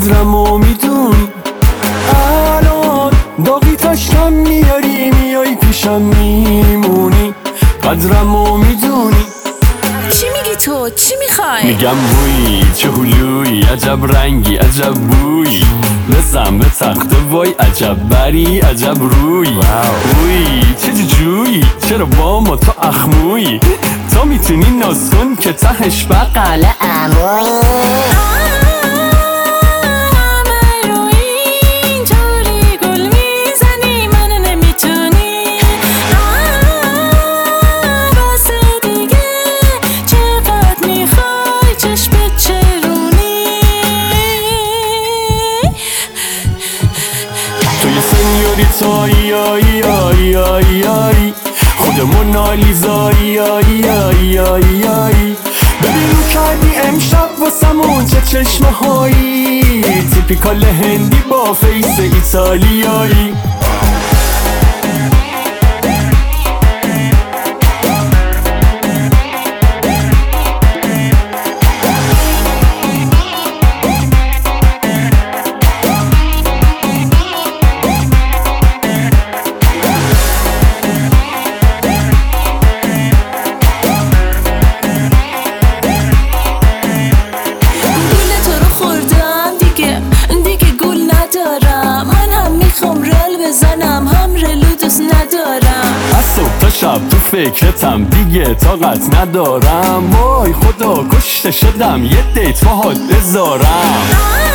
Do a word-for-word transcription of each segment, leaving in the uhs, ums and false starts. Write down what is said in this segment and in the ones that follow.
قدرمو میدونی. الان داغی تاشتم میاری، میای پیشم میمونی، قدرمو میدونی. چی میگی تو؟ چی میخوای؟ میگم بویی چه هلویی، عجب رنگی عجب بویی، بزن به تخت وای عجب بری عجب روی. بویی چه جویی، چرا با ما تو اخمویی، تو میتونی ناز کن که تهش بقل عمویی. توی سنیوریتایی آی آی آی آی، خود مونالیزایی آی آی آی آی. ببین کردی امشب واسمون چه چشمه هایی، تیپیکال هندی با فیس ایتالیایی. بزنم هم رلو دوست ندارم، از صبح تا شب تو فکرتم دیگه طاقت ندارم. وای خدا کشته شدم یه دیت باهات بذارم.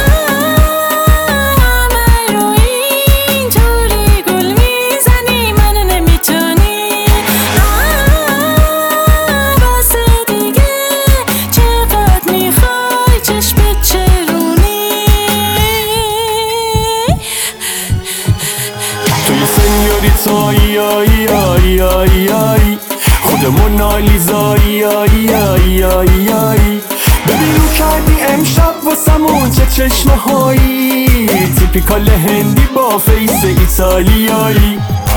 توی سنیوریتایی آی آی آی آی، خود مونالیزایی آی آی آی آی. ببین کردی امشب واسمون چه چشمه هایی، تیپیکال هندی با فیس ایتالیایی.